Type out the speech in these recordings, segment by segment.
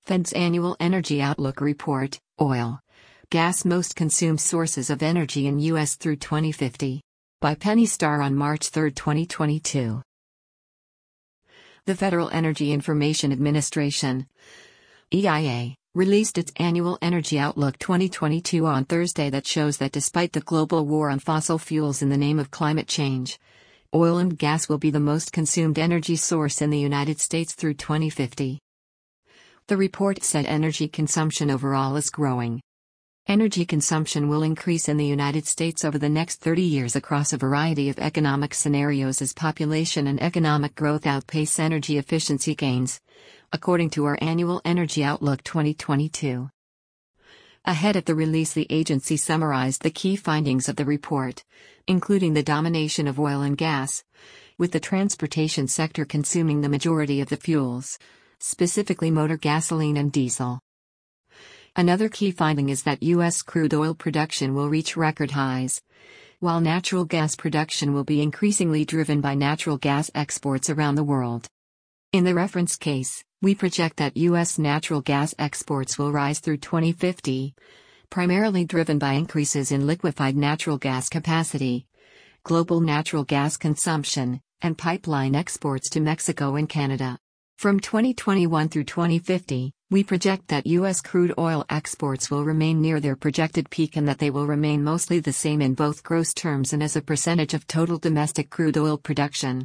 Fed's Annual Energy Outlook Report, Oil, Gas Most Consumed Sources of Energy in U.S. through 2050. By Penny Starr on March 3, 2022. The Federal Energy Information Administration, EIA, released its Annual Energy Outlook 2022 on Thursday that shows that despite the global war on fossil fuels in the name of climate change, oil and gas will be the most consumed energy source in the United States through 2050. The report said energy consumption overall is growing. Energy consumption will increase in the United States over the next 30 years across a variety of economic scenarios as population and economic growth outpace energy efficiency gains, according to our Annual Energy Outlook 2022. Ahead of the release, the agency summarized the key findings of the report, including the domination of oil and gas, with the transportation sector consuming the majority of the fuels, specifically motor gasoline and diesel. Another key finding is that U.S. crude oil production will reach record highs, while natural gas production will be increasingly driven by natural gas exports around the world. In the reference case, we project that U.S. natural gas exports will rise through 2050, primarily driven by increases in liquefied natural gas capacity, global natural gas consumption, and pipeline exports to Mexico and Canada. From 2021 through 2050, we project that U.S. crude oil exports will remain near their projected peak and that they will remain mostly the same in both gross terms and as a percentage of total domestic crude oil production.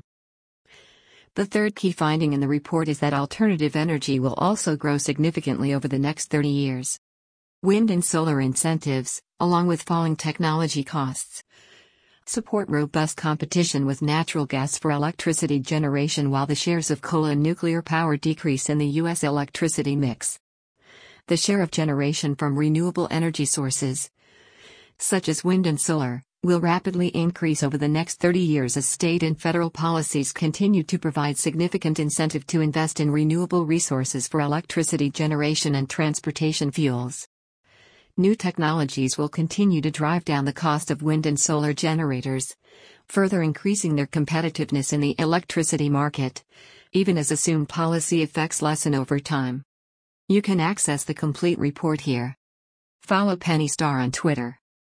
The third key finding in the report is that alternative energy will also grow significantly over the next 30 years. Wind and solar incentives, along with falling technology costs, support robust competition with natural gas for electricity generation while the shares of coal and nuclear power decrease in the U.S. electricity mix. The share of generation from renewable energy sources, such as wind and solar, will rapidly increase over the next 30 years as state and federal policies continue to provide significant incentive to invest in renewable resources for electricity generation and transportation fuels. New technologies will continue to drive down the cost of wind and solar generators, further increasing their competitiveness in the electricity market, even as assumed policy effects lessen over time. You can access the complete report here. Follow Penny Starr on Twitter.